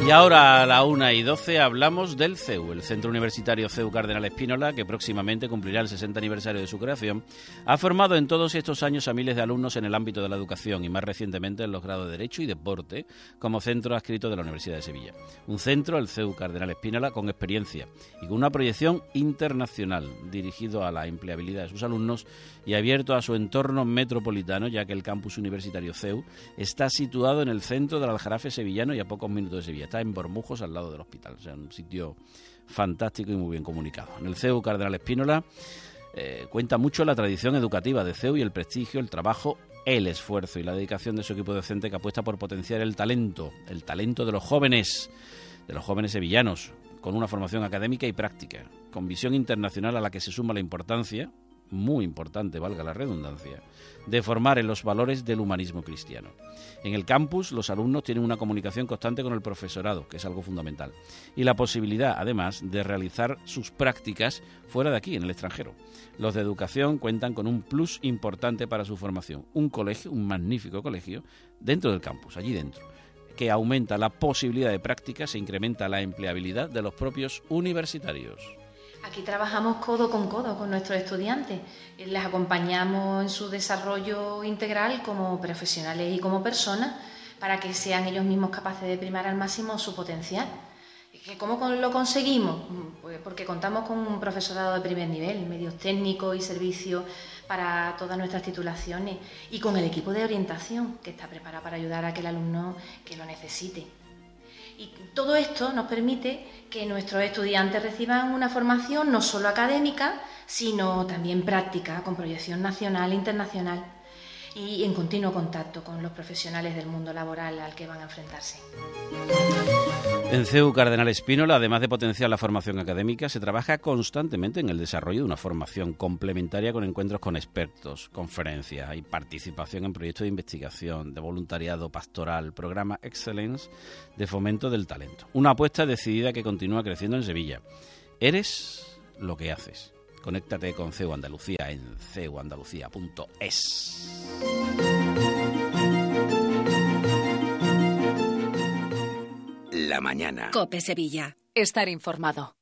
Y ahora a la 1:12 hablamos del CEU, el Centro Universitario CEU Cardenal Spínola, que próximamente cumplirá el 60 aniversario de su creación. Ha formado en todos estos años a miles de alumnos en el ámbito de la educación y más recientemente en los grados de Derecho y Deporte como centro adscrito de la Universidad de Sevilla. Un centro, el CEU Cardenal Spínola, con experiencia y con una proyección internacional, dirigido a la empleabilidad de sus alumnos y abierto a su entorno metropolitano, ya que el campus universitario CEU está situado en el centro del Aljarafe sevillano y a pocos minutos de Sevilla. Está en Bormujos, al lado del hospital. O sea, un sitio fantástico y muy bien comunicado. En el CEU Cardenal Spínola cuenta mucho la tradición educativa de CEU y el prestigio, el trabajo, el esfuerzo y la dedicación de su equipo docente, que apuesta por potenciar el talento de los jóvenes sevillanos, con una formación académica y práctica, con visión internacional a la que se suma la importancia, muy importante, valga la redundancia, de formar en los valores del humanismo cristiano. En el campus, los alumnos tienen una comunicación constante con el profesorado, que es algo fundamental, y la posibilidad, además, de realizar sus prácticas fuera de aquí, en el extranjero. Los de educación cuentan con un plus importante para su formación, un magnífico colegio, dentro del campus, allí dentro, que aumenta la posibilidad de prácticas e incrementa la empleabilidad de los propios universitarios. Aquí trabajamos codo con nuestros estudiantes. Les acompañamos en su desarrollo integral como profesionales y como personas para que sean ellos mismos capaces de primar al máximo su potencial. ¿Cómo lo conseguimos? Pues porque contamos con un profesorado de primer nivel, medios técnicos y servicios para todas nuestras titulaciones y con el equipo de orientación que está preparado para ayudar a aquel alumno que lo necesite. Y todo esto nos permite que nuestros estudiantes reciban una formación no solo académica, sino también práctica, con proyección nacional e internacional y en continuo contacto con los profesionales del mundo laboral al que van a enfrentarse. En CEU Cardenal Spínola, además de potenciar la formación académica, se trabaja constantemente en el desarrollo de una formación complementaria con encuentros con expertos, conferencias y participación en proyectos de investigación, de voluntariado pastoral, programa Excellence de fomento del talento. Una apuesta decidida que continúa creciendo en Sevilla. Eres lo que haces. Conéctate con CEU Andalucía en ceuandalucía.es. La mañana. COPE Sevilla. Estar informado.